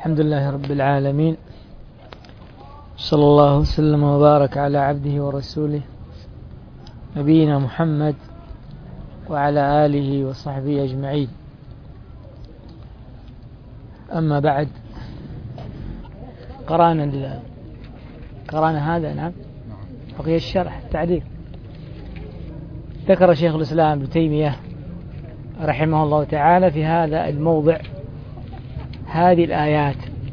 الحمد لله رب العالمين، صلى الله وسلم وبارك على عبده ورسوله نبينا محمد وعلى آله وصحبه أجمعين. أما بعد، قرأنا هذا. نعم، بقي الشرح التعليق. ذكر شيخ الإسلام ابن تيمية رحمه الله تعالى في هذا الموضع هذه الآيات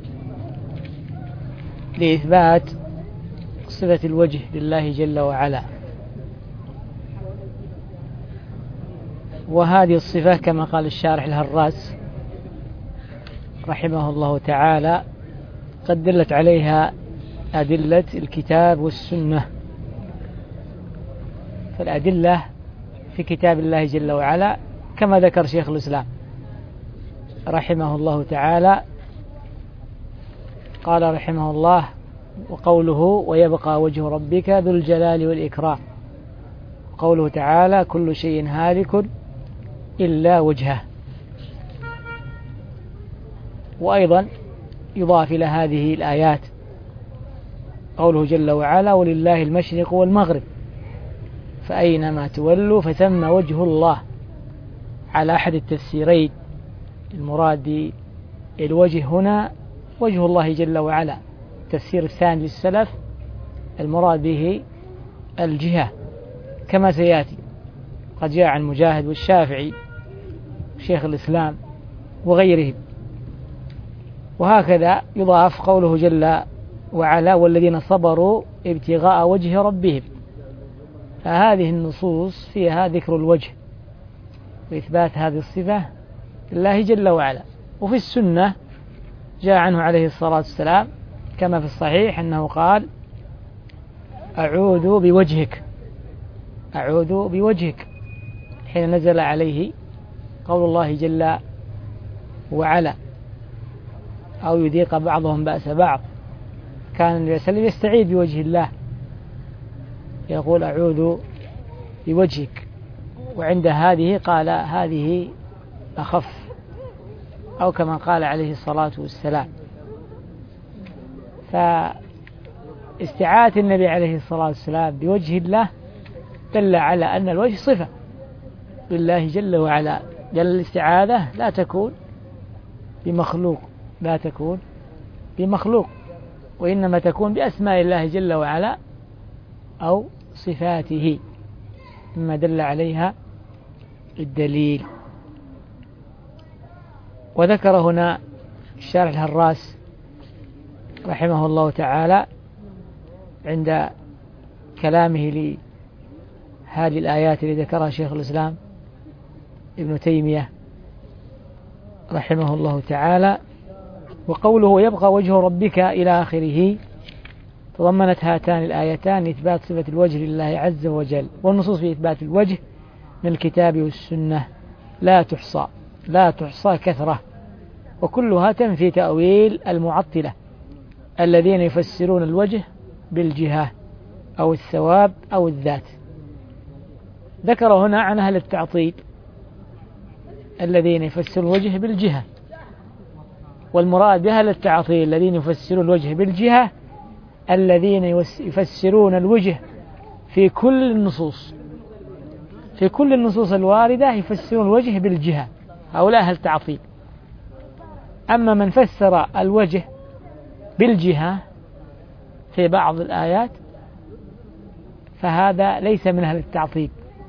لإثبات صفة الوجه لله جل وعلا، وهذه الصفة كما قال الشارح الهراس رحمه الله تعالى قد دلت عليها أدلة الكتاب والسنة. فالأدلة في كتاب الله جل وعلا كما ذكر شيخ الإسلام رحمه الله تعالى، قال رحمه الله: وقوله ويبقى وجه ربك ذو الجلال والإكرام، قوله تعالى: كل شيء هالك إلا وجهه. وأيضا يضاف إلى هذه الآيات قوله جل وعلا: ولله المشرق والمغرب فأينما تولوا فثم وجه الله. على أحد التفسيرين المراد الوجه هنا وجه الله جل وعلا. التفسير الثاني للسلف المراد به الجهة كما سيأتي، قد جاء عن مجاهد والشافعي شيخ الإسلام وغيرهم. وهكذا يضاف قوله جل وعلا: والذين صبروا ابتغاء وجه ربهم. فهذه النصوص فيها ذكر الوجه وإثبات هذه الصفة لله جل وعلا. وفي السنة جاء عنه عليه الصلاة والسلام كما في الصحيح أنه قال: أعوذ بوجهك، أعوذ بوجهك، حين نزل عليه قول الله جل وعلا: أو يذيق بعضهم بأس بعض. كان النبي صلى الله عليه وسلم يستعيذ بوجه الله، يقول: أعوذ بوجهك. وعند هذه قال: هذه أخف، أو كما قال عليه الصلاة والسلام. فاستعاذة النبي عليه الصلاة والسلام بوجه الله دل على أن الوجه صفة لله جل وعلا، لأن الاستعاذة لا تكون بمخلوق، لا تكون بمخلوق، وإنما تكون بأسماء الله جل وعلا أو صفاته مما دل عليها الدليل. وذكر هنا الشارح الهراس رحمه الله تعالى عند كلامه لهذه الآيات التي ذكرها شيخ الإسلام ابن تيمية رحمه الله تعالى: وقوله يبقى وجه ربك إلى آخره، تضمنت هاتان الآيتان إثبات صفة الوجه لله عز وجل. والنصوص في إثبات الوجه من الكتاب والسنة لا تحصى كثرة، وكلها تنفي تأويل المعطلة الذين يفسرون الوجه بالجهة أو الثواب أو الذات. ذكر هنا عن أهل التعطيل الذين يفسرون الوجه بالجهة، والمراد بأهل التعطيل الذين يفسرون الوجه بالجهة الذين يفسرون الوجه في كل النصوص الواردة يفسرون الوجه بالجهة، هؤلاء أهل التعطيل. أما من فسر الوجه بالجهة في بعض الآيات فهذا ليس من أهل التعطيل،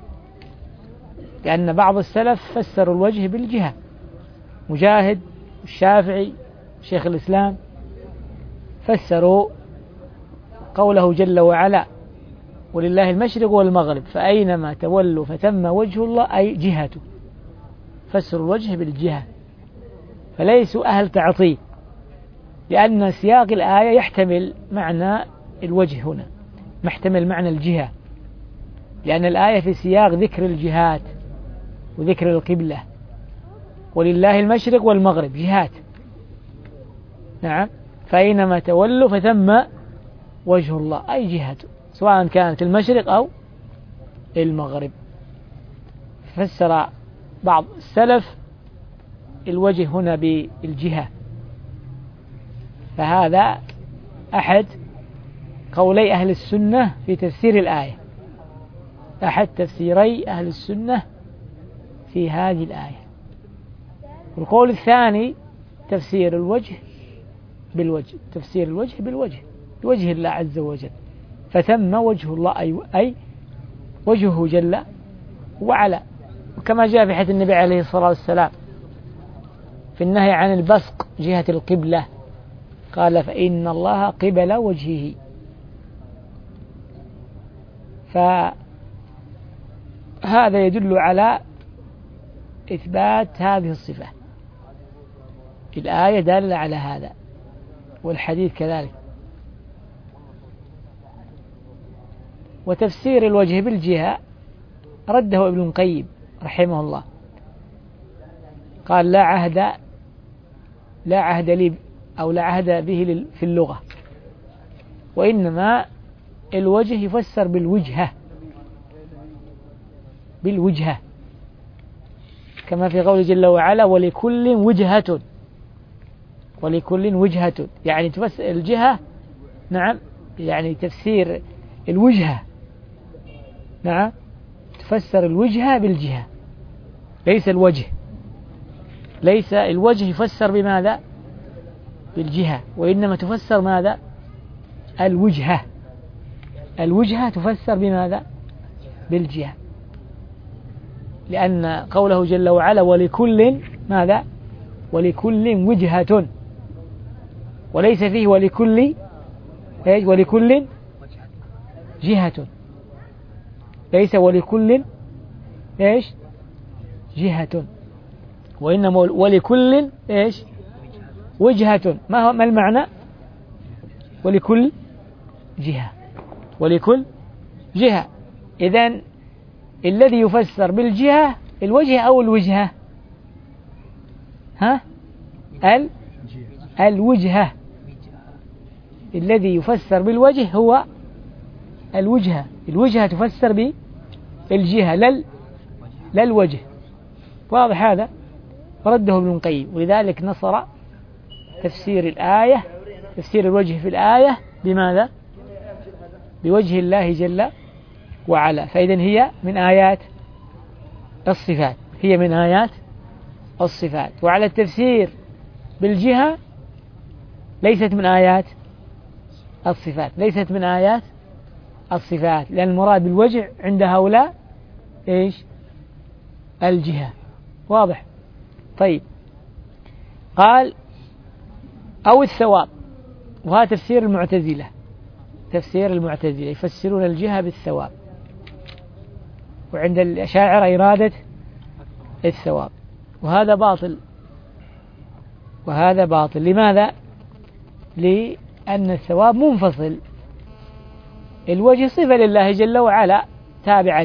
لأن بعض السلف فسروا الوجه بالجهة، مجاهد والشافعي شيخ الإسلام فسروا قوله جل وعلا: ولله المشرق والمغرب فأينما تولوا فثم وجه الله، أي جهته، فسروا الوجه بالجهة، فليسوا أهل تعطيل، لأن سياق الآية يحتمل معنى الوجه هنا، محتمل معنى الجهة، لأن الآية في سياق ذكر الجهات وذكر القبلة. ولله المشرق والمغرب جهات، نعم، فأينما تولوا فثم وجه الله، أي جهته، سواء كانت المشرق أو المغرب. فسر بعض السلف الوجه هنا بالجهة، فهذا أحد قولي أهل السنة في تفسير الآية، أحد تفسيري أهل السنة في هذه الآية. القول الثاني تفسير الوجه بالوجه، تفسير الوجه بالوجه، بوجه الله عز وجل، فتم وجه الله أي وجهه جل وعلا، وكما جاء في حديث النبي عليه الصلاة والسلام في النهي عن البصق جهة القبلة، قال فإن الله قبل وجهه. فهذا يدل على إثبات هذه الصفة، الآية دالة على هذا والحديث كذلك. وتفسير الوجه بالجهة رده ابن القيم رحمه الله، قال لا عهد لي أو لا عهد به في اللغة، وإنما الوجه يفسر بالوجهة كما في قوله جل وعلا ولكل وجهة، يعني تفسر الجهة، نعم، يعني تفسير الوجهة، نعم، تفسر الوجهة بالجهة، ليس الوجه يفسر بماذا؟ بالجهة، وإنما تفسر ماذا؟ الوجهة تفسر بماذا؟ بالجهة، لأن قوله جل وعلا ولكل ماذا؟ ولكل وجهة، وليس فيه ولكل جهة، ليس ولكل جهة، وإنما ولكل وجهة. ما المعنى؟ ولكل جهة. إذن الذي يفسر بالجهة الوجه أو الوجهة؟ الوجهة. الذي يفسر بالوجه هو الوجهة تفسر بالجهة لا الوجه. واضح هذا؟ رده ابن القيم، ولذلك نصر تفسير الآية، تفسير الوجه في الآية بماذا؟ بوجه الله جل وعلا. فإذن هي من آيات الصفات، وعلى التفسير بالجهة ليست من آيات الصفات، لأن المراد بالوجه عند هؤلاء الجهة. واضح؟ طيب، قال أو الثواب، وهذا تفسير المعتزلة يفسرون الجهة بالثواب، وعند الأشاعرة إرادة الثواب، وهذا باطل. لماذا؟ لأن الثواب منفصل، الوجه صفة لله جل وعلا تابعة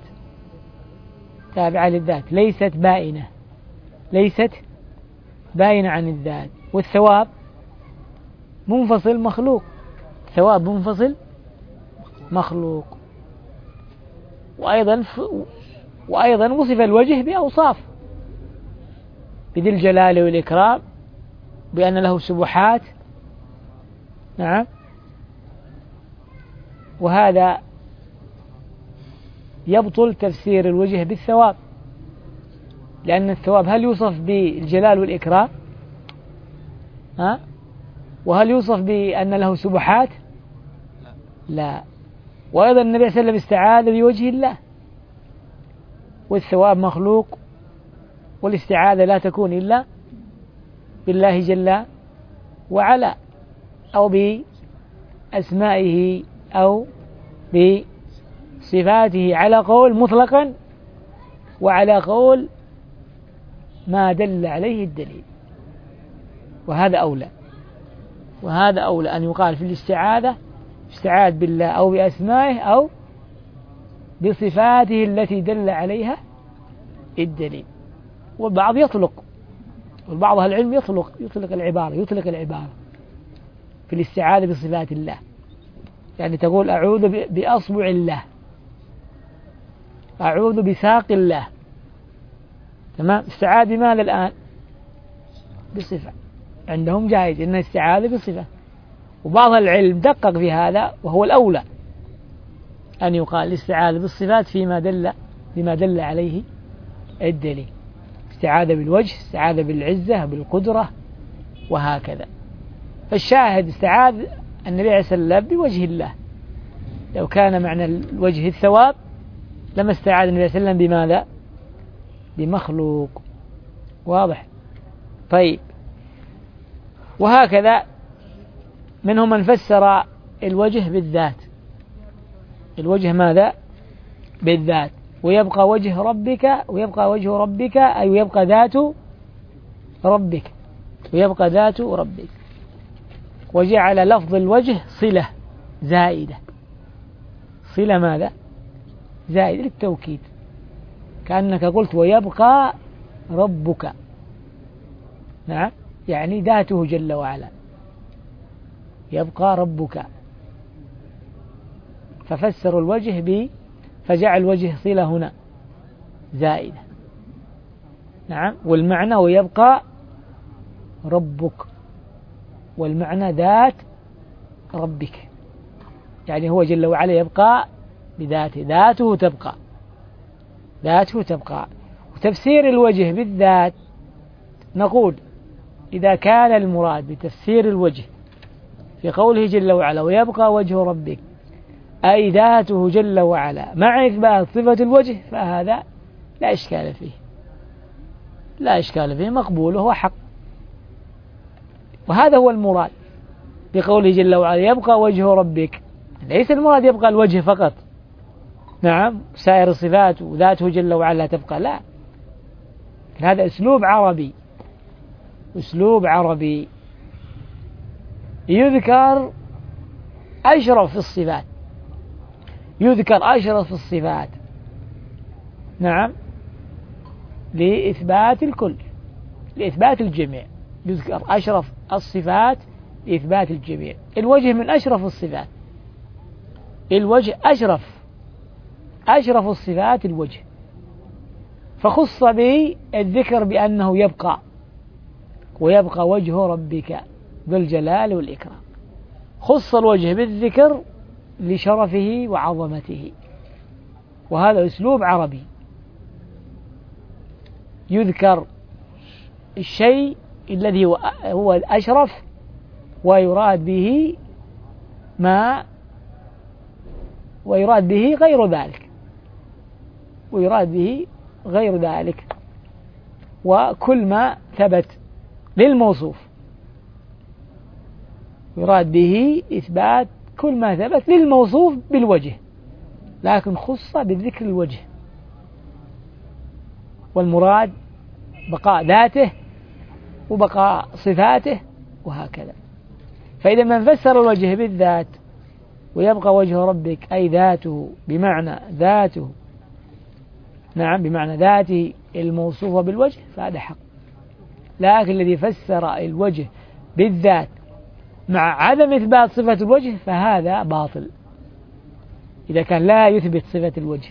للذات، ليست باينة عن الذات، والثواب منفصل مخلوق. وأيضا وصف الوجه بأوصاف، بذي الجلال والإكرام، بأن له سبحات، نعم، وهذا يبطل تفسير الوجه بالثواب، لأن الثواب هل يوصف بالجلال والإكرام؟ وهل يوصف بأن له سبحات؟ لا. وأيضا النبي صلى الله عليه وسلم استعاذ بوجه الله، والثواب مخلوق، والاستعاذة لا تكون إلا بالله جل وعلا، أو بأسمائه أو بصفاته، على قول مطلقا، وعلى قول ما دل عليه الدليل. وهذا أولى أن يقال في الاستعاذة استعاذ بالله أو بأسمائه أو بصفاته التي دل عليها الدليل. والبعض يطلق، والبعض أهل العلم يطلق العبارة في الاستعاذة بصفات الله، يعني تقول أعوذ بأصبع الله، أعوذ بساق الله، تمام، استعاذ بماذا الآن؟ بصفة، عندهم جائز إن الاستعاذة بصفة، وبعض العلم دقق في هذا وهو الأولى أن يقال الاستعاذة بالصفات بما دل عليه الدليل، استعاذة بالوجه، استعاذة بالعزة بالقدرة وهكذا. فالشاهد استعاذ النبي عليه الصلاة والسلام بوجه الله، لو كان معنى الوجه الثواب لما استعاذ النبي صلى الله عليه وسلم بماذا؟ بمخلوق. واضح؟ طيب، وهكذا منهم من فسر الوجه بالذات، الوجه ماذا؟ بالذات، ويبقى وجه ربك، ويبقى وجه ربك أي ويبقى ذات ربك، ويبقى ذات ربك، وجعل لفظ الوجه صلة زائدة، صلة ماذا؟ زائدة للتوكيد، كأنك قلت ويبقى ربك، نعم، يعني ذاته جل وعلا يبقى ربك، ففسروا الوجه فجعل الوجه صلة هنا زائدة، نعم، والمعنى ويبقى ربك، والمعنى ذات ربك، يعني هو جل وعلا يبقى بذاته، ذاته تبقى، ذاته تبقى. وتفسير الوجه بالذات نقول إذا كان المراد بتفسير الوجه في قوله جل وعلا ويبقى وجه ربك أي ذاته جل وعلا مع إثبات صفة الوجه، فهذا لا إشكال فيه، لا إشكال فيه، مقبول وهو حق. وهذا هو المراد بقوله جل وعلا يبقى وجه ربك، ليس المراد يبقى الوجه فقط، نعم، سائر الصفات وذاته جل وعلا تبقى، لا، هذا أسلوب عربي، أسلوب عربي يذكر أشرف الصفات، يذكر أشرف الصفات، نعم، لإثبات الكل، لإثبات الجميع، يذكر أشرف الصفات لإثبات الجميع. الوجه من أشرف الصفات، الوجه أشرف الصفات الوجه، فخص به الذكر بأنه يبقى، ويبقى وجه ربك ذو الجلال والإكرام، خص الوجه بالذكر لشرفه وعظمته، وهذا أسلوب عربي، يذكر الشيء الذي هو الأشرف ويراد به غير ذلك، ويراد به غير ذلك، وكل ما ثبت للموصوف يراد به إثبات كل ما ثبت للموصوف بالوجه، لكن خص بالذكر الوجه، والمراد بقاء ذاته وبقاء صفاته وهكذا. فإذا من فسر الوجه بالذات ويبقى وجه ربك أي ذاته بمعنى ذاته، نعم، بمعنى ذاته الموصوفة بالوجه، فهذا حق. لكن الذي فسر الوجه بالذات مع عدم إثبات صفة الوجه فهذا باطل، إذا كان لا يثبت صفة الوجه،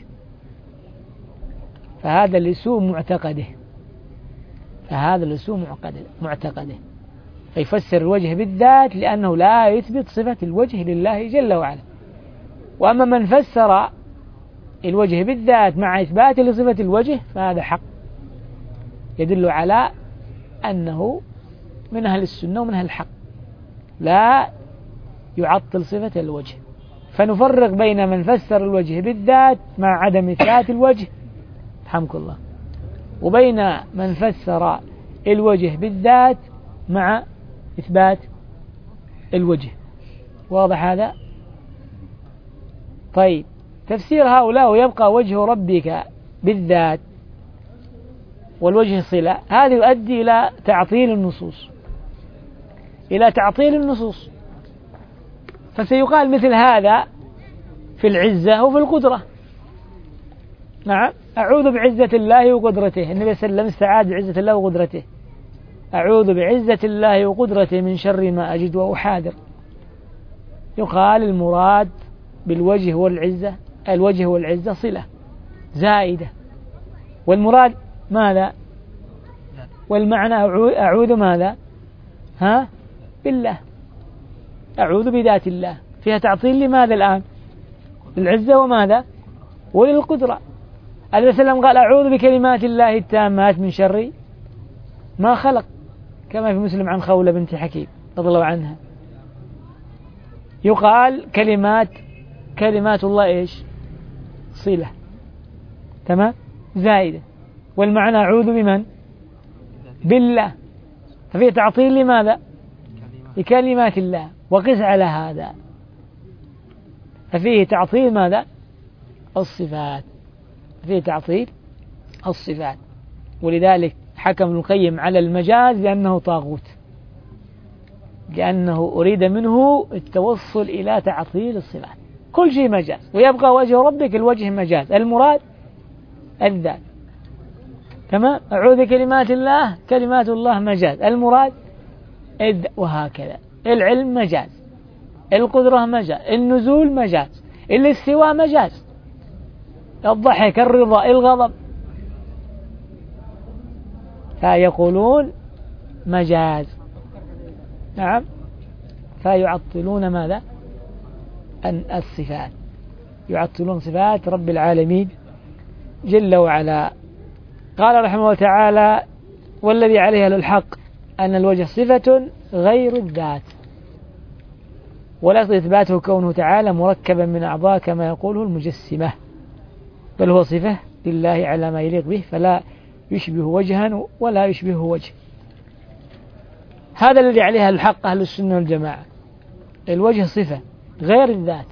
فهذا لسوء معتقده، فهذا لسوء معتقده، فيفسر الوجه بالذات لأنه لا يثبت صفة الوجه لله جل وعلا. وأما من فسر الوجه بالذات مع إثبات لصفة الوجه فهذا حق، يدل على أنه من أهل السنة ومن أهل الحق، لا يعطل صفة الوجه. فنفرق بين من فسر الوجه بالذات مع عدم إثبات الوجه، رحمك الله، وبين من فسر الوجه بالذات مع إثبات الوجه. واضح هذا؟ طيب، تفسير هؤلاء ويبقى وجه ربك بالذات والوجه صلة، هذا يؤدي إلى تعطيل النصوص، إلى تعطيل النصوص. فسيقال مثل هذا في العزة وفي القدرة، نعم، أعوذ بعزة الله وقدرته، النبي صلى الله عليه وسلم استعاذ بعزة الله وقدرته، أعوذ بعزة الله وقدرته من شر ما أجد وأحاذر. يقال المراد بالوجه والعزة، الوجه والعزة صلة زائدة، والمراد ماذا؟ والمعنى أعوذ ماذا؟ ها بالله، أعوذ بذات الله، فيها تعطيل لماذا الآن؟ للعزة وماذا؟ وللقدرة. النبي صلى الله عليه وسلم قال أعوذ بكلمات الله التامات من شر ما خلق، كما في مسلم عن خولة بنت حكيم رضي الله عنها. يقال كلمات الله إيش؟ صلة، تمام، زائدة، والمعنى أعوذ بمن؟ بالله، ففيه تعطيل لماذا؟ لكلمات الله. وقس على هذا ففيه تعطيل ماذا؟ الصفات، فيه تعطيل الصفات. ولذلك حكم ابن القيم على المجاز لأنه طاغوت، لأنه أريد منه التوصل إلى تعطيل الصفات. كل شيء مجاز، ويبقى وجه ربك الوجه مجاز، المراد الذات، تمام. أعوذ بكلمات الله، كلمات الله مجاز، المراد وهكذا. العلم مجاز، القدرة مجاز، النزول مجاز، الاستواء مجاز، الضحك، الرضا، الغضب، فيقولون مجاز، نعم، فيعطلون ماذا؟ أن الصفات، يعطلون صفات رب العالمين جل وعلا. قال رحمه الله تعالى: والذي عليه الحق أن الوجه صفة غير الذات، ولا يقضي إثباته كونه تعالى مركبا من أعضاء كما يقوله المجسمة، بل هو صفة لله على ما يليق به، فلا يشبه وجها ولا يشبه وجه. هذا الذي عليه الحق أهل السنة والجماعة، الوجه صفة غير الذات،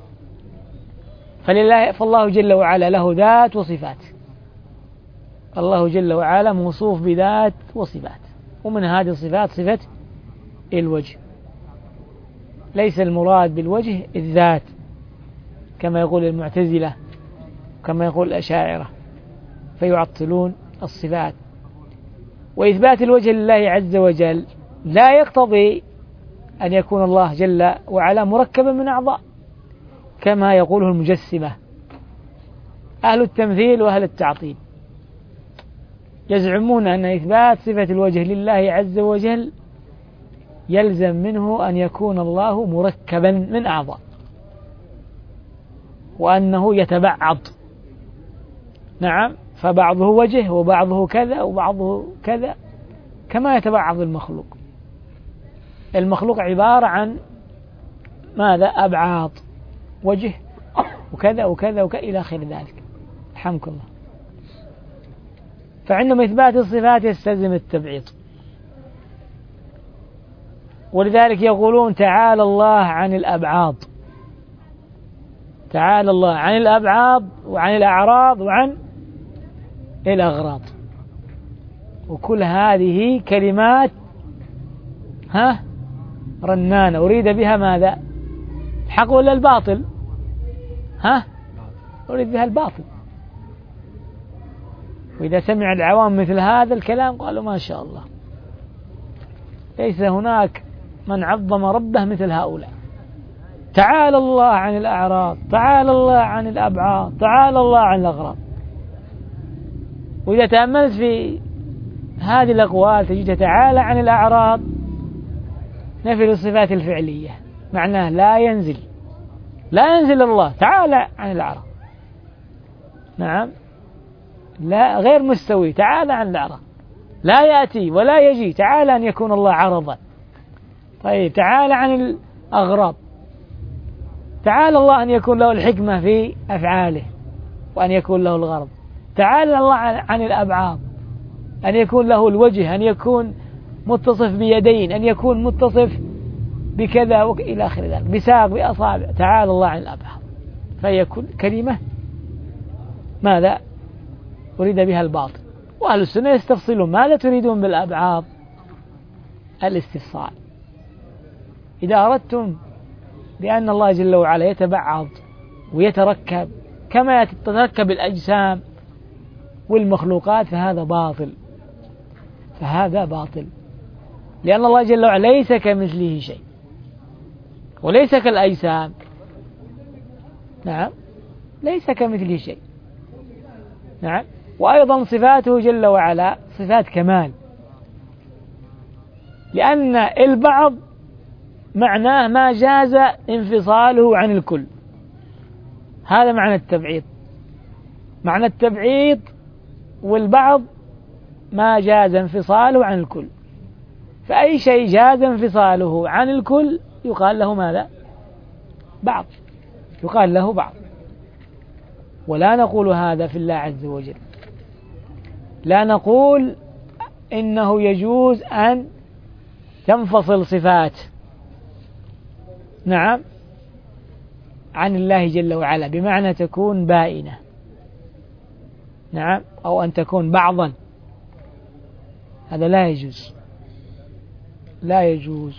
فالله جل وعلا له ذات وصفات، الله جل وعلا موصوف بذات وصفات، ومن هذه الصفات صفة الوجه. ليس المراد بالوجه الذات كما يقول المعتزلة، كما يقول الأشاعرة، فيعطلون الصفات. وإثبات الوجه لله عز وجل لا يقتضي أن يكون الله جل وعلا مركبا من أعضاء كما يقوله المجسمة أهل التمثيل وأهل التعطيل. يزعمون أن إثبات صفة الوجه لله عز وجل يلزم منه أن يكون الله مركبا من أعضاء، وأنه يتبعض، نعم، فبعضه وجه وبعضه كذا وبعضه كذا، كما يتبعض المخلوق. المخلوق عبارة عن ماذا؟ أبعاض، وجه وكذا وكذا وكذا إلى آخر ذلك، رحمك الله. فعندما إثبات الصفات يستلزم التبعيض، ولذلك يقولون تعالى الله عن الأبعاض، تعالى الله عن الأبعاض وعن الأعراض وعن الأغراض، وكل هذه كلمات رنانة أريد بها ماذا؟ الحق ولا الباطل؟ أريد بها الباطل. وإذا سمع العوام مثل هذا الكلام قالوا ما شاء الله، ليس هناك من عظم ربه مثل هؤلاء. تعالى الله عن الأعراض، تعالى الله عن الأبعاض، تعالى الله عن الأغراض. وإذا تأملت في هذه الأقوال تجد تعالى عن الأعراض نفي الصفات الفعلية، معناه لا ينزل الله تعالى عن الأعراض، نعم، لا غير مستوي، تعالى عن الأعراض، لا يأتي ولا يجي، تعالى أن يكون الله عرضا. طيب تعالى عن الأغراض، تعالى الله أن يكون له الحكمة في أفعاله وأن يكون له الغرض. تعالى الله عن الأبعاض، أن يكون له الوجه، أن يكون متصف بيدين، أن يكون متصف بكذا إلى آخر ذلك، بساق، بأصابع. تعالى الله عن الأبعاض، فهي كلمة ماذا؟ أريد بها الباطل. وأهل السنة يستفصلون ماذا تريدون بالأبعاض؟ الاستفصال. إذا أردتم بأن الله جل وعلا يتبعض ويتركب كما تتركب الأجسام والمخلوقات فهذا باطل، لأن الله جل وعلا ليس كمثله شيء وليس كالأجسام، نعم، ليس كمثله شيء، نعم. وأيضا صفاته جل وعلا صفات كمال، لأن البعض معناه ما جاز انفصاله عن الكل، هذا معنى التبعيض. معنى التبعيض والبعض ما جاز انفصاله عن الكل، فأي شيء جاز انفصاله عن الكل يقال له ماذا؟ بعض، يقال له بعض. ولا نقول هذا في الله عز وجل، لا نقول إنه يجوز أن تنفصل صفات نعم عن الله جل وعلا، بمعنى تكون بائنة نعم، أو أن تكون بعضا، هذا لا يجوز، لا يجوز.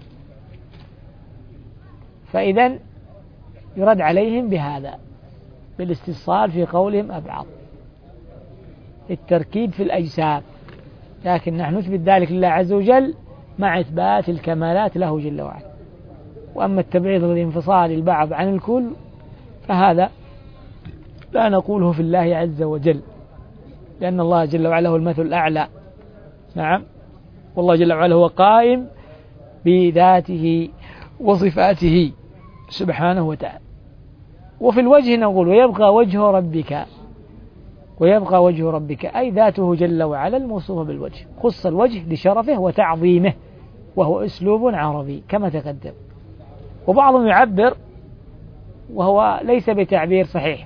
فإذا يرد عليهم بهذا، بالاستفصال في قولهم أبعض، التركيب في الأجسام، لكن نحن نثبت ذلك لله عز وجل مع إثبات الكمالات له جل وعلا. وأما التبعيض والانفصال البعض عن الكل فهذا لا نقوله في الله عز وجل، لأن الله جل وعلا هو المثل الأعلى نعم، والله جل وعلا هو قائم بذاته وصفاته سبحانه وتعالى. وفي الوجه نقول ويبقى وجه ربك، ويبقى وجه ربك أي ذاته جل وعلا الموصوفة بالوجه، خص الوجه لشرفه وتعظيمه، وهو أسلوب عربي كما تقدم. وبعضهم يعبر وهو ليس بتعبير صحيح،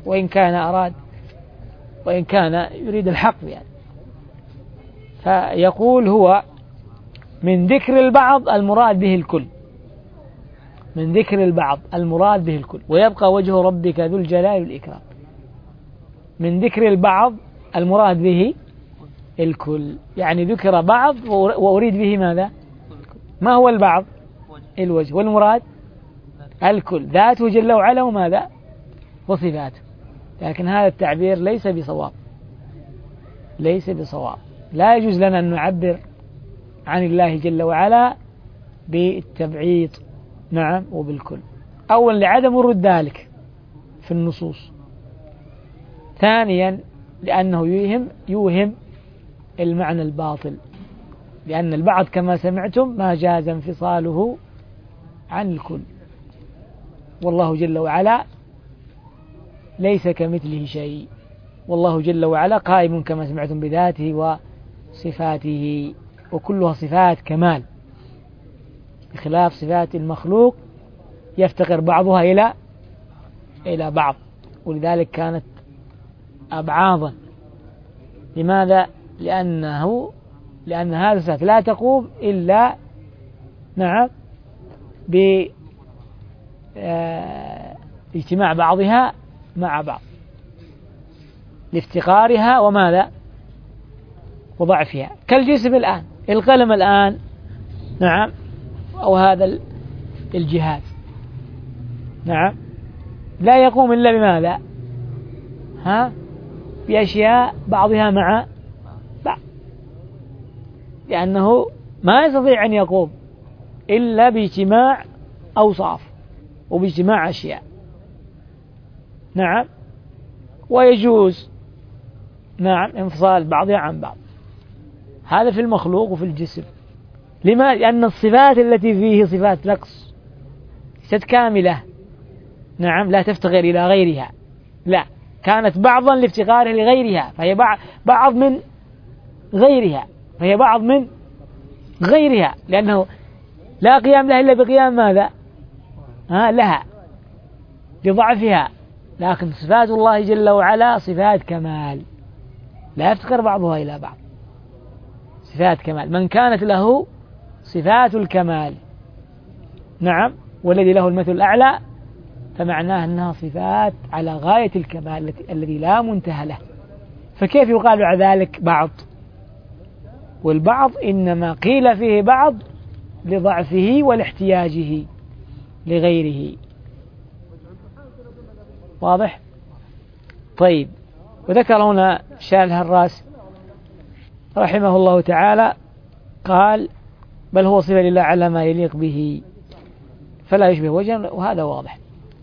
وإن كان يريد الحق يعني، فيقول هو من ذكر البعض المراد به الكل، من ذكر البعض المراد به الكل، ويبقى وجه ربك ذو الجلال والإكرام. من ذكر البعض المراد به الكل، يعني ذكر بعض وأريد به ماذا؟ ما هو البعض؟ الوجه، والمراد الكل، ذاته جل وعلا وماذا؟ وصفاته. لكن هذا التعبير ليس بصواب، ليس بصواب، لا يجوز لنا أن نعبر عن الله جل وعلا بالتبعيض نعم وبالكل، أولا لعدم ورود ذلك في النصوص، ثانيا لأنه يوهم المعنى الباطل، لأن البعض كما سمعتم ما جاز انفصاله عن الكل، والله جل وعلا ليس كمثله شيء، والله جل وعلا قائم كما سمعتم بذاته وصفاته، وكلها صفات كمال، بخلاف صفات المخلوق يفتقر بعضها إلى بعض، ولذلك كانت أبعاضا. لماذا؟ لأن هذه الصفات لا تقوم إلا نعم باجتماع بعضها مع بعض، لافتقارها وماذا؟ وضعفها، كالجسم الآن، القلم الآن نعم، أو هذا الجهاز نعم، لا يقوم إلا بماذا؟ بأشياء بعضها مع بعض، لأنه ما يستطيع أن يقوم إلا باجتماع أوصاف وباجتماع أشياء نعم. ويجوز نعم انفصال بعضها عن بعض، هذا في المخلوق وفي الجسم. لما؟ لأن الصفات التي فيه صفات نقص ليست كاملة نعم، لا تفتقر إلى غيرها، لا، كانت بعضا لافتقاره لغيرها، فهي بعض من غيرها، فهي بعض من غيرها، لأنه لا قيام لها إلا بقيام ماذا؟ لها، لضعفها. لكن صفات الله جل وعلا صفات كمال لا يفتقر بعضها إلى بعض، صفات كمال، من كانت له صفات الكمال نعم، والذي له المثل الأعلى، فمعناه أنها صفات على غاية الكمال الذي لا منتهى له. فكيف يقال على ذلك بعض؟ والبعض إنما قيل فيه بعض لضعفه ولاحتياجه لغيره. واضح؟ طيب. وذكر هنا شارح الراس رحمه الله تعالى قال بل هو صفة لله على ما يليق به فلا يشبه وجها، وهذا واضح.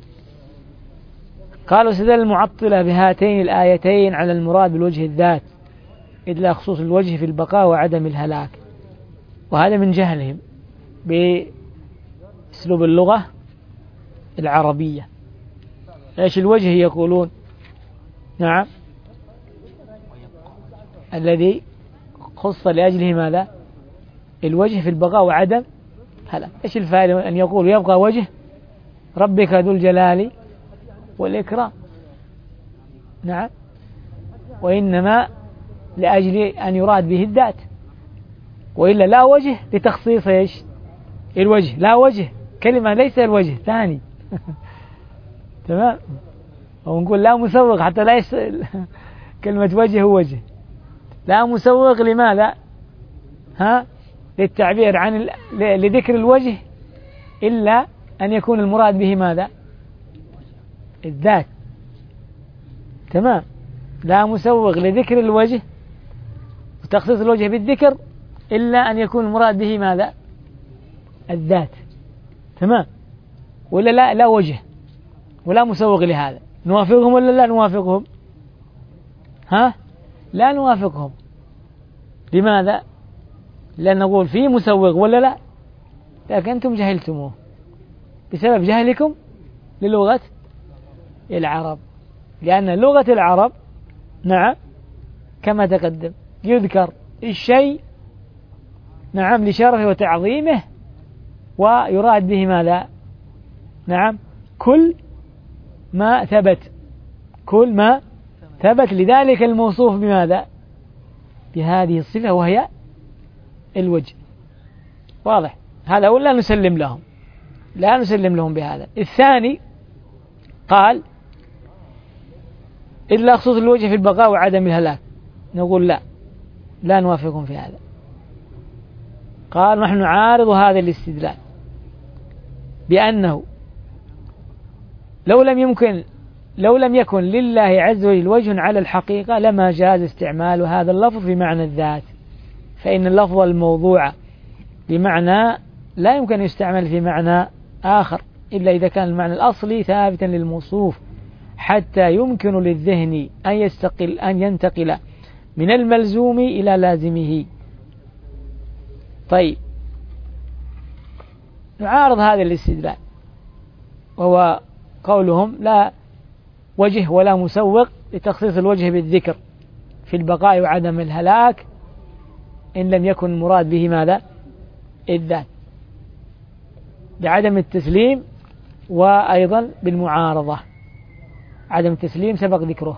قالوا استدل المعطلة بهاتين الآيتين على المراد بالوجه الذات، إذ لا خصوص الوجه في البقاء وعدم الهلاك. وهذا من جهلهم بأسلوب اللغة العربية. إيش الوجه يقولون؟ نعم، الذي خص لأجله ماذا؟ الوجه في البقاء وعدم هلا. إيش الفائدة أن يقول يبقى وجه ربك ذو الجلال والإكرام؟ نعم، وإنما لأجل أن يراد به الذات، وإلا لا وجه لتخصيص إيش؟ الوجه. لا وجه كلمة ليس الوجه ثاني. تمام. ونقول لا مسوغ حتى لا كلمة وجه هو وجه. لا مسوغ لماذا؟ للتعبير عن لذكر الوجه إلا أن يكون المراد به ماذا؟ الذات. تمام. لا مسوغ لذكر الوجه وتخصيص الوجه بالذكر إلا أن يكون المراد به ماذا؟ الذات. تمام. ولا لا وجه ولا مسوغ لهذا. نوافقهم ولا لا نوافقهم؟ لا نوافقهم. لماذا؟ لأن نقول فيه مسوغ ولا لا، لكن أنتم جهلتموه بسبب جهلكم للغة العرب. لأن لغة العرب نعم كما تقدم يذكر الشيء نعم لشرفه وتعظيمه ويراد به ماذا؟ نعم كل ما ثبت، كل ما ثبت لذلك الموصوف بماذا؟ بهذه الصفة وهي الوجه. واضح هذا؟ ولا نسلم لهم؟ لا نسلم لهم بهذا. الثاني قال إلا خصوص الوجه في البقاء وعدم الهلاك. نقول لا نوافقهم في هذا. قال نحن نعارض هذا الاستدلال بأنه لو لم يكن لله عز وجل وجه على الحقيقة لما جاز استعمال هذا اللفظ بمعنى الذات، فإن اللفظ الموضوع بمعنى لا يمكن يستعمل في معنى آخر إلا إذا كان المعنى الأصلي ثابتا للموصوف حتى يمكن للذهن أن ينتقل من الملزوم إلى لازمه. طيب نعارض هذا الاستدلال وهو قولهم لا وجه ولا مسوق لتخصيص الوجه بالذكر في البقاء وعدم الهلاك إن لم يكن المراد به ماذا؟ الذات، بعدم التسليم وأيضا بالمعارضة. عدم التسليم سبق ذكره،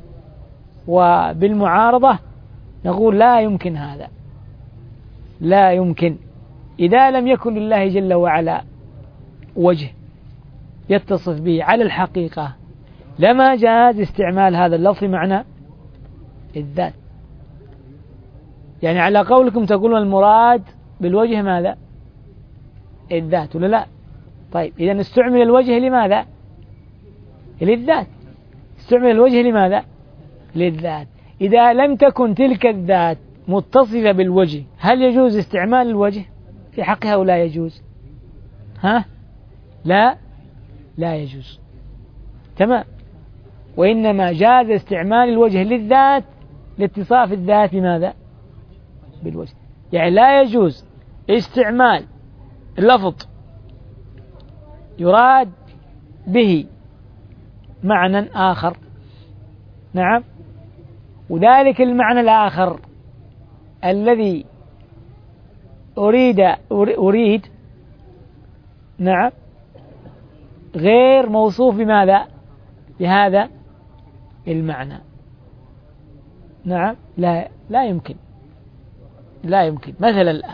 وبالمعارضة نقول لا يمكن هذا، لا يمكن. إذا لم يكن لله جل وعلا وجه يتصف به على الحقيقة لما جاز استعمال هذا اللفظ معنى الذات. يعني على قولكم تقولون المراد بالوجه ماذا؟ الذات ولا لا؟ طيب إذا استعمل الوجه لماذا؟ للذات. استعمل الوجه لماذا؟ للذات. إذا لم تكن تلك الذات متصفة بالوجه هل يجوز استعمال الوجه في حقها أو لا يجوز؟ لا يجوز. تمام. وإنما جاز استعمال الوجه للذات لاتصاف الذات بماذا؟ بالوجه. يعني لا يجوز استعمال اللفظ يراد به معنى آخر، نعم، وذلك المعنى الآخر الذي أريد نعم غير موصوف بماذا؟ بهذا المعنى. نعم لا يمكن. مثلا الآن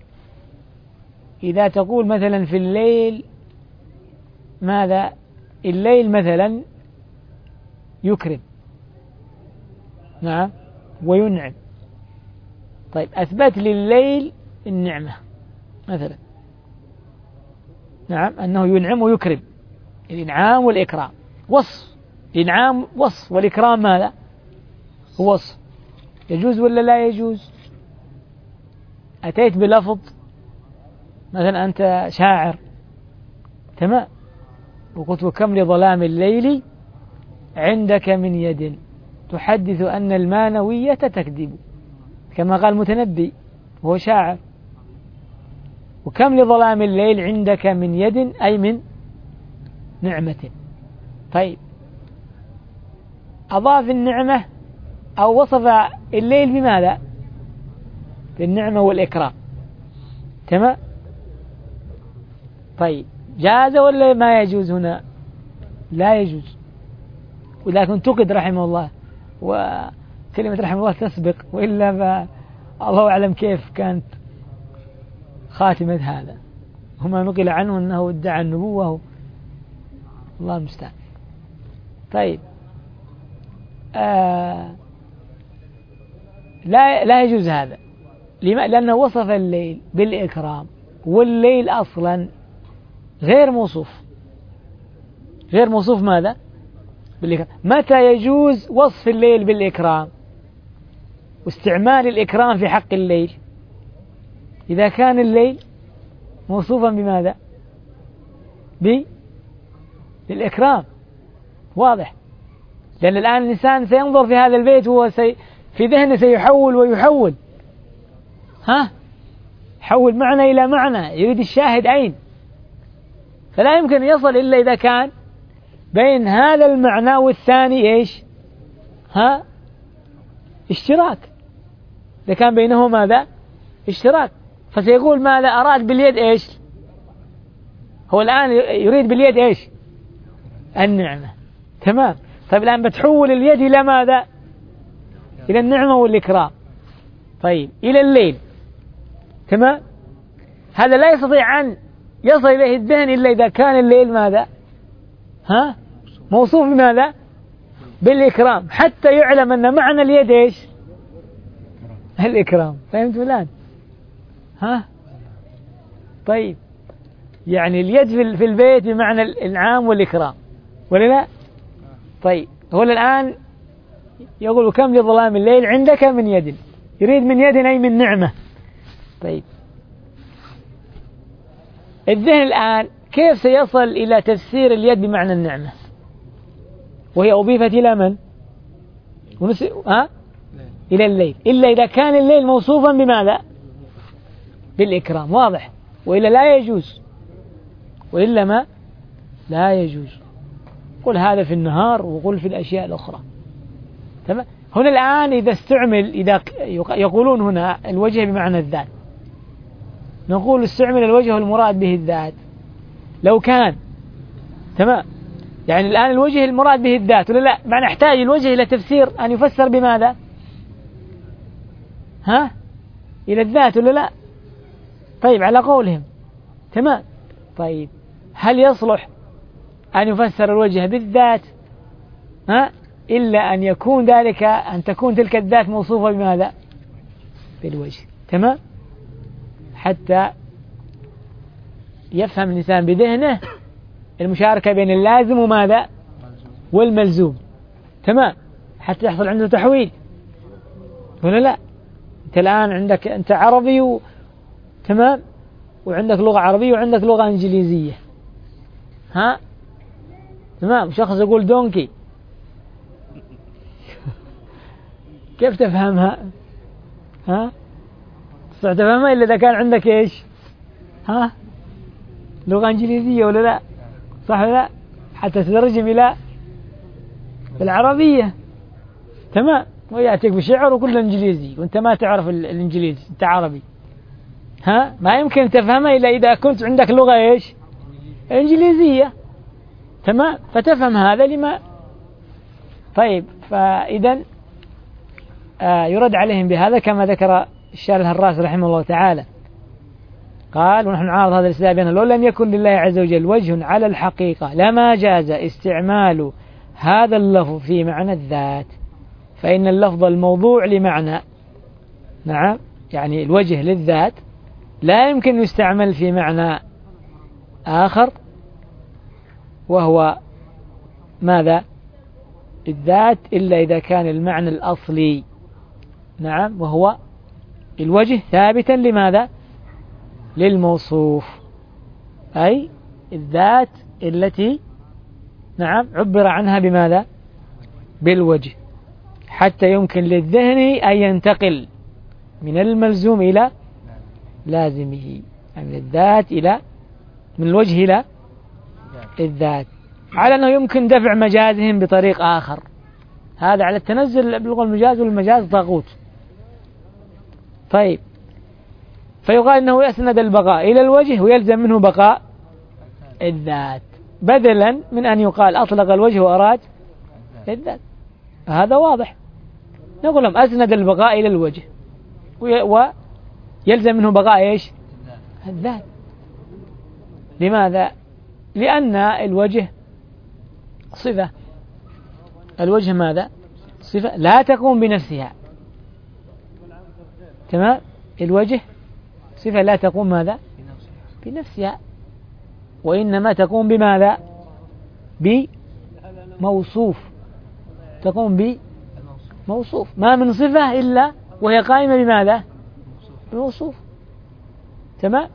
إذا تقول مثلا في الليل ماذا؟ الليل مثلا يكرم نعم وينعم. طيب أثبت لليل النعمة مثلا، نعم أنه ينعم ويكرم، الإنعام والإكرام وصف، الإنعام وصف والإكرام ماذا؟ هو وصف. يجوز ولا لا يجوز؟ أتيت بلفظ مثلا أنت شاعر، تمام، وقلت وكم لظلام الليل عندك من يد تحدث أن المانوية تكذب، كما قال المتنبي وهو شاعر، وكم لظلام الليل عندك من يد أي من نعمة. طيب أضاف النعمة أو وصف الليل بماذا؟ بالنعمة والإكرام. تمام. طيب جاز ولا ما يجوز هنا؟ لا يجوز. ولكن انتقد رحمه الله، وكلمة رحمه الله تسبق، وإلا الله أعلم كيف كانت خاتمة هذا. هما نقل عنه أنه ادعى النبوة، الله المستعان. طيب لا يجوز هذا. لأنه وصف الليل بالإكرام، والليل أصلا غير موصوف ماذا؟ بالإكرام. متى يجوز وصف الليل بالإكرام واستعمال الإكرام في حق الليل؟ إذا كان الليل موصوفا بماذا؟ بالإكرام. واضح. لأن الآن الإنسان سينظر في هذا البيت وهو في ذهنه سيحول ويحول، حول معنى إلى معنى، يريد الشاهد أين، فلا يمكن يصل إلا إذا كان بين هذا المعنى والثاني إيش؟ اشتراك. إذا كان بينه ماذا؟ اشتراك. فسيقول ماذا أراد باليد إيش؟ هو الآن يريد باليد إيش؟ النعمة. تمام. طيب الآن بتحول اليد إلى ماذا؟ إلى النعمة والإكرام. طيب إلى الليل. تمام. هذا لا يستطيع أن يصل إليه الذهن إلا إذا كان الليل ماذا؟ موصوف بماذا؟ بالإكرام، حتى يعلم أن معنى اليد إيش؟ الإكرام. فهمتوا الآن؟ طيب يعني اليد في البيت بمعنى الإنعام والإكرام، ولا لا؟ طيب هو الآن يقول كم لظلام الليل عندك من يد، يريد من يد أي من نعمة. طيب الذهن الآن كيف سيصل إلى تفسير اليد بمعنى النعمة وهي أضيفت إلى من؟ إلى الليل، إلا إذا كان الليل موصوفا بماذا؟ بالإكرام. واضح. وإلا لا يجوز، وإلا ما لا يجوز. قل هذا في النهار وقل في الأشياء الأخرى. تمام. هنا الآن إذا استعمل، إذا يقولون هنا الوجه بمعنى الذات، نقول استعمل الوجه المراد به الذات. لو كان تمام، يعني الآن الوجه المراد به الذات ولا لا؟ معنى نحتاج الوجه إلى تفسير أن يفسر بماذا؟ إلى الذات ولا لا؟ طيب على قولهم. تمام. طيب هل يصلح أن يفسر الوجه بالذات إلا أن يكون ذلك، أن تكون تلك الذات موصوفة بماذا؟ بالوجه. تمام. حتى يفهم الإنسان بذهنه المشاركة بين اللازم وماذا؟ والملزوم. تمام. حتى يحصل عنده تحويل، ولا لا؟ أنت الآن عندك أنت عربي تمام، وعندك لغة عربية وعندك لغة إنجليزية. تمام. شخص يقول دونكي، كيف تفهمها؟ تستطيع تفهمها إلا إذا كان عندك إيش؟ لغة إنجليزية ولا لا؟ صح ولا لا؟ حتى تترجم إلى العربية. تمام. ويأتيك بشعر وكله إنجليزي وأنت ما تعرف الإنجليزي، أنت عربي. ما يمكن تفهمها إلا إذا كنت عندك لغة إيش؟ إنجليزية. تمام. فتفهم هذا لما. طيب فإذا يرد عليهم بهذا كما ذكر الشارح الهراس رحمه الله تعالى، قال: ونحن نعارض هذا الاستدلال بأنه لو لم يكن لله عز وجل وجه على الحقيقة لما جاز استعمال هذا اللفظ في معنى الذات، فإن اللفظ الموضوع لمعنى، نعم، يعني الوجه للذات، لا يمكن يستعمل في معنى آخر وهو ماذا؟ الذات، إلا إذا كان المعنى الأصلي، نعم، وهو الوجه ثابتا لماذا؟ للموصوف، أي الذات التي، نعم، عبر عنها بماذا؟ بالوجه، حتى يمكن للذهن أن ينتقل من الملزوم إلى لازمه. يعني من الذات إلى من الوجه إلى الذات، على أنه يمكن دفع مجازهم بطريق آخر، هذا على التنزل بلغة المجاز، والمجاز طاغوت. طيب، فيقال أنه يسند البقاء إلى الوجه ويلزم منه بقاء الذات، بدلا من أن يقال أطلق الوجه وأراد الذات. هذا واضح. نقول لهم أسند البقاء إلى الوجه ويلزم منه بقاء إيش؟ الذات. لماذا؟ لأن الوجه صفة. الوجه ماذا؟ صفة لا تقوم بنفسها. تمام؟ الوجه صفة لا تقوم ماذا؟ بنفسها، وإنما تقوم بماذا؟ بموصوف. تقوم بموصوف. ما من صفة إلا وهي قائمة بماذا؟ بموصوف. تمام؟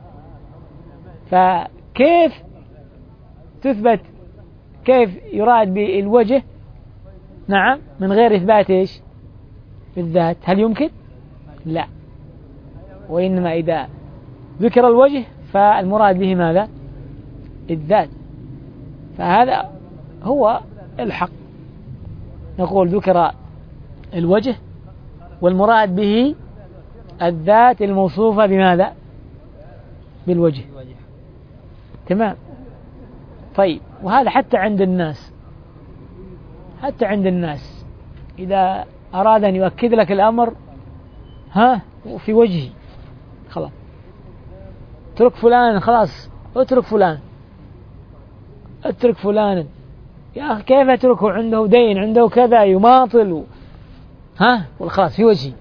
فكيف تثبت، كيف يراد بالوجه نعم من غير إثبات إيش؟ بالذات؟ هل يمكن؟ لا. وإنما إذا ذكر الوجه فالمراد به ماذا؟ الذات. فهذا هو الحق. نقول ذكر الوجه والمراد به الذات الموصوفة بماذا؟ بالوجه. تمام. طيب، وهذا حتى عند الناس، حتى عند الناس إذا أراد أن يؤكد لك الأمر في وجهه، خلاص اترك فلان، خلاص اترك فلان، اترك فلانا. يا أخي كيف اتركه؟ عنده دين، عنده كذا، يماطل والخلاص في وجهي،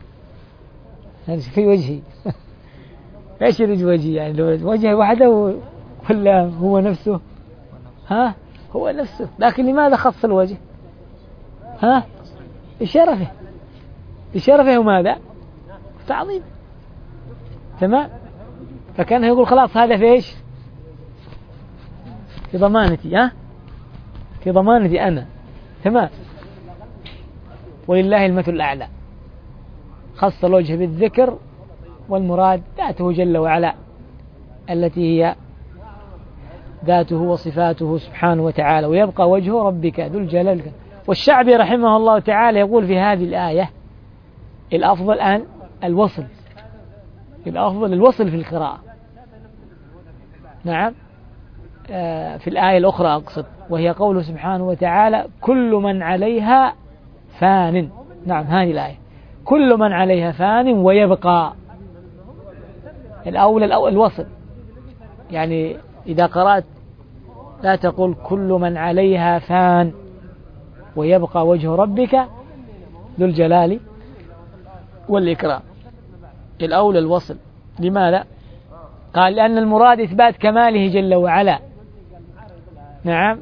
في وجهي. ايش يريد وجهي؟ يعني وجهه وحده ولا هو نفسه؟ هو نفسه، لكن لماذا خص الوجه؟ لشرفه، لشرفه وماذا؟ تعظيم. تمام. فكان يقول خلاص هذا في ايش؟ في ضمانتي، في ضمانتي أنا. تمام. ولله المثل الأعلى. خص الوجه بالذكر، والمراد ذاته جل وعلا التي هي ذاته وصفاته سبحانه وتعالى. ويبقى وجه ربك ذو الجلال. والشعبي رحمه الله تعالى يقول في هذه الآية الأفضل الآن الوصل، الأفضل الوصل في القراءة. نعم. في الآية الأخرى أقصد، وهي قوله سبحانه وتعالى كل من عليها فان. نعم، هذه الآية كل من عليها فان ويبقى. الأول الوصل، يعني إذا قرأت لا تقول كل من عليها فان ويبقى وجه ربك ذو الجلال والإكرام. الأول الوصل. لماذا؟ قال لأن المراد إثبات كماله جل وعلا. نعم.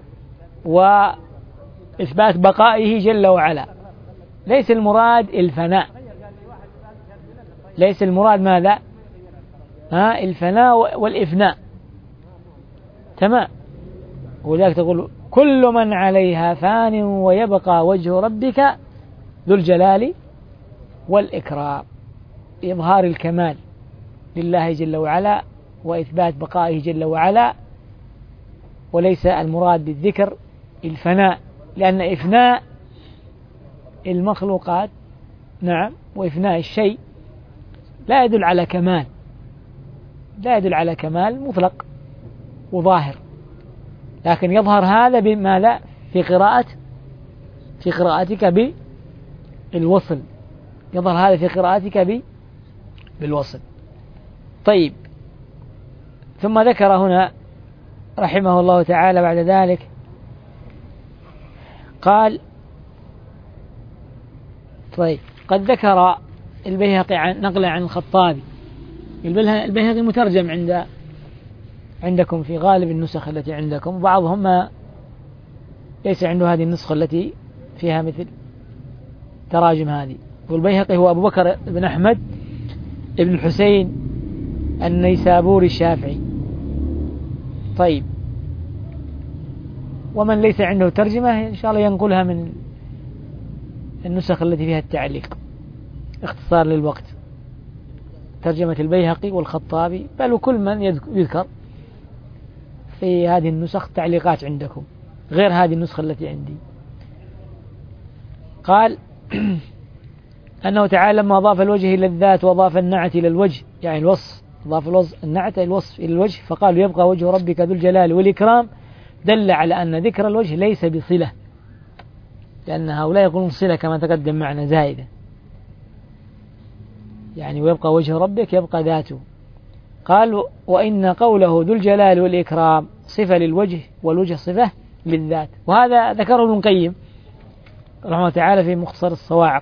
وإثبات بقائه جل وعلا. ليس المراد الفناء، ليس المراد ماذا؟ الفناء والإفناء. تمام. ولذلك تقول كل من عليها فان ويبقى وجه ربك ذو الجلال والإكرام. إظهار الكمال لله جل وعلا وإثبات بقائه جل وعلا، وليس المراد بالذكر الفناء، لأن إفناء المخلوقات نعم وإفناء الشيء لا يدل على كمال، لا يدل على كمال مطلق وظاهر، لكن يظهر هذا بماذا؟ في قراءتك بالوصل، يظهر هذا في قراءتك بالوصل. طيب، ثم ذكر هنا رحمه الله تعالى بعد ذلك قال طيب قد ذكر البيهقي نقل عن الخطابي. البيهقي مترجم عندكم في غالب النسخ التي عندكم، وبعضهم ما ليس عنده هذه النسخة التي فيها مثل تراجم هذه. والبيهقي هو أبو بكر بن أحمد ابن الحسين النيسابوري الشافعي. طيب، ومن ليس عنده ترجمة إن شاء الله ينقلها من النسخ التي فيها التعليق اختصار للوقت. ترجمة البيهقي والخطابي، بل وكل من يذكر في هذه النسخ تعليقات عندكم غير هذه النسخة التي عندي. قال أنه تعالى لما أضاف الوجه إلى الذات وأضاف النعت إلى الوجه، يعني الوصف، أضاف النعت إلى الوصف إلى الوجه، فقال يبقى وجه ربك ذو الجلال والإكرام، دل على أن ذكر الوجه ليس بصلة، لأن هؤلاء يقولون صلة كما تقدم معنا زائدة، يعني ويبقى وجه ربك يبقى ذاته. قال وإن قوله ذو الجلال والإكرام صفة للوجه والوجه صفة للذات، وهذا ذكره ابن القيم رحمه الله تعالى في مختصر الصواعق،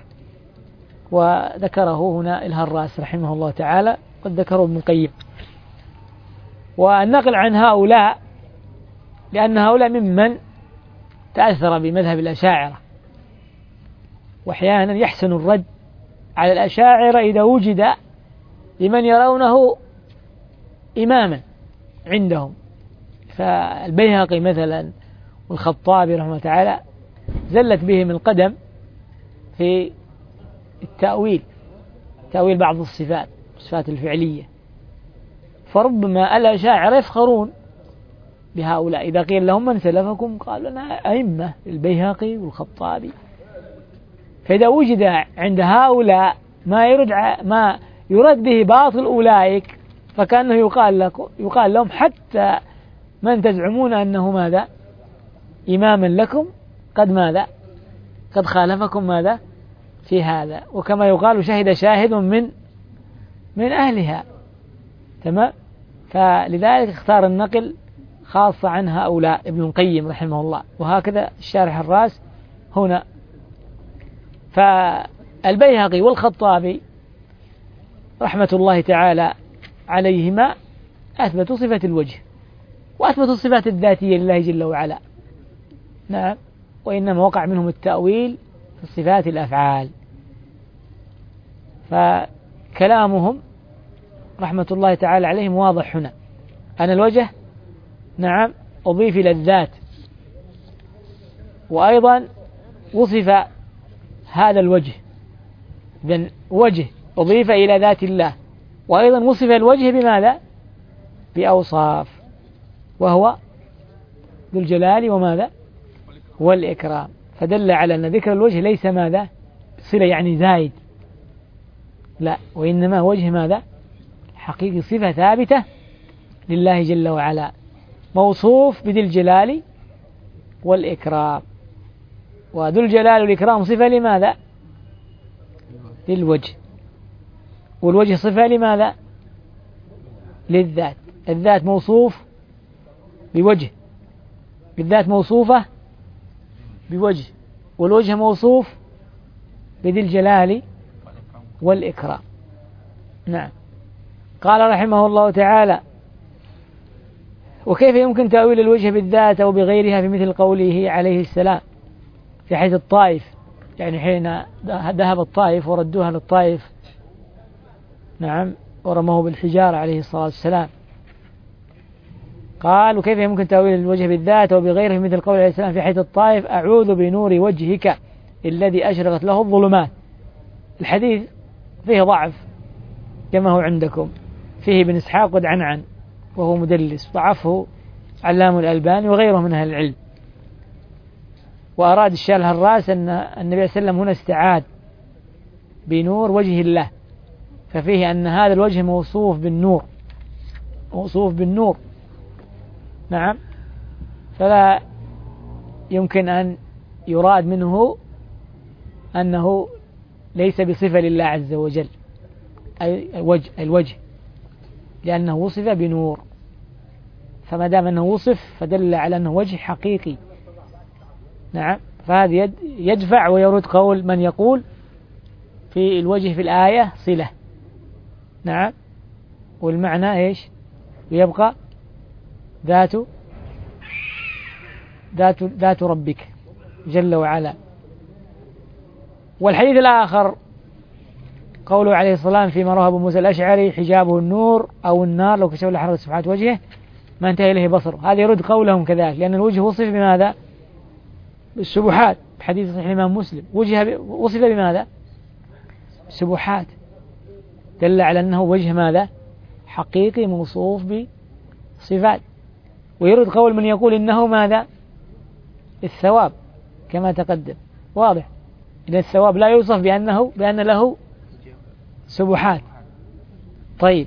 وذكره هنا الهراس رحمه الله تعالى، قد ذكره ابن القيم. والنقل عن هؤلاء لأن هؤلاء ممن تأثر بمذهب الأشاعرة، وأحيانا يحسن الرد على الأشاعرة إذا وجد لمن يرونه إماما عندهم، فالبيهقي مثلا والخطابي رحمه الله تعالى زلت بهم القدم في تأويل بعض الصفات الفعلية، فربما الأشاعرة يفخرون بهؤلاء، إذا قيل لهم من سلفكم قالوا لنا أئمة البيهقي والخطابي. فإذا وجد عند هؤلاء ما يرد به باطل أولئك، فكأنه يقال لهم حتى من تزعمون أنه ماذا إماما لكم قد خالفكم ماذا في هذا، وكما يقال شهد شاهد من أهلها. تمام. فلذلك اختار النقل خاصة عن هؤلاء ابن القيم رحمه الله، وهكذا الشارح الراس هنا. فالبيهقي والخطابي رحمة الله تعالى عليهما أثبتوا صفة الوجه، وأثبتوا الصفات الذاتية لله جل وعلا. نعم. وإنما وقع منهم التأويل في الصفات الأفعال. فكلامهم رحمة الله تعالى عليهم واضح هنا، أن الوجه نعم أضيف إلى الذات، وأيضا وصف هذا الوجه، إذن وجه أضيف إلى ذات الله، وأيضا وصف الوجه بماذا؟ بأوصاف، وهو ذو الجلال وماذا؟ والإكرام. فدل على أن ذكر الوجه ليس ماذا؟ صلة يعني زايد، لا، وإنما وجه ماذا؟ حقيقي، صفة ثابتة لله جل وعلا، موصوف بذي الجلال والإكرام. وذو الجلال والإكرام صفة لماذا؟ للوجه، والوجه صفة لماذا؟ للذات. الذات موصوف بوجه، الذات موصوفة بوجه، والوجه موصوف بذي الجلال والإكرام. نعم. قال رحمه الله تعالى وكيف يمكن تأويل الوجه بالذات أو بغيرها في مثل قوله عليه السلام في حيث الطائف، يعني حين ذهب الطائف وردوها للطائف، نعم، ورموه بالحجارة عليه الصلاة والسلام. قال وكيف يمكن تأويل الوجه بالذات أو بغيره في مثل قوله عليه السلام في حيث الطائف أعوذ بنور وجهك الذي أشرقت له الظلمات. الحديث فيه ضعف كما هو عندكم، فيه ابن إسحاق قد عنعن وهو مدلس، ضعفه علام الألباني وغيره من أهل العلم. وأراد الشارح الراس أن النبي صلى الله عليه وسلم هنا استعاد بنور وجه الله، ففيه أن هذا الوجه موصوف بالنور، موصوف بالنور. نعم. فلا يمكن أن يراد منه أنه ليس بصفة لله عز وجل، أي الوجه، لأنه وصف بنور، فما دام أنه وصف فدل على أنه وجه حقيقي. نعم. فهذا يدفع ويرد قول من يقول في الوجه في الآية صلة. نعم. والمعنى إيش؟ ويبقى ذات ربك جل وعلا. والحديث الآخر قوله عليه الصلاة والسلام فيما رواه أبو موسى الأشعري حجابه النور أو النار لو كشف له حرة سبحات وجهه ما انتهى إليه بصره، هذا يرد قولهم كذلك، لأن الوجه وصف بماذا؟ بالسبحات، بحديث صحيح الإمام مسلم وصف بماذا؟ بالسبحات. دل على أنه وجه ماذا؟ حقيقي موصوف بصفات. ويرد قول من يقول إنه ماذا؟ الثواب كما تقدم، واضح. إذا الثواب لا يوصف بأن له سبحات. طيب،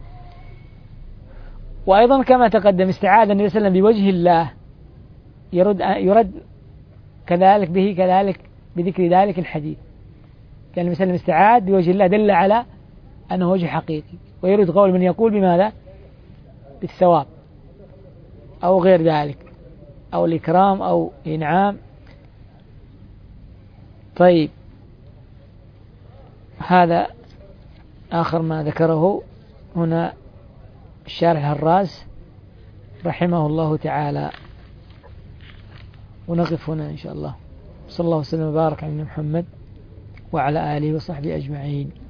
وأيضا كما تقدم استعاذ النبي صلى الله عليه وسلم بوجه الله، يرد كذلك بذكر ذلك الحديث. كان النبي صلى الله عليه وسلم استعاذ بوجه الله، دل على أنه وجه حقيقي. ويرد قول من يقول بماذا؟ بالثواب أو غير ذلك، أو الإكرام أو إنعام. طيب، هذا آخر ما ذكره هنا الشارح الراس رحمه الله تعالى. ونقف هنا إن شاء الله. صلى الله وسلم وبارك على محمد وعلى آله وصحبه أجمعين.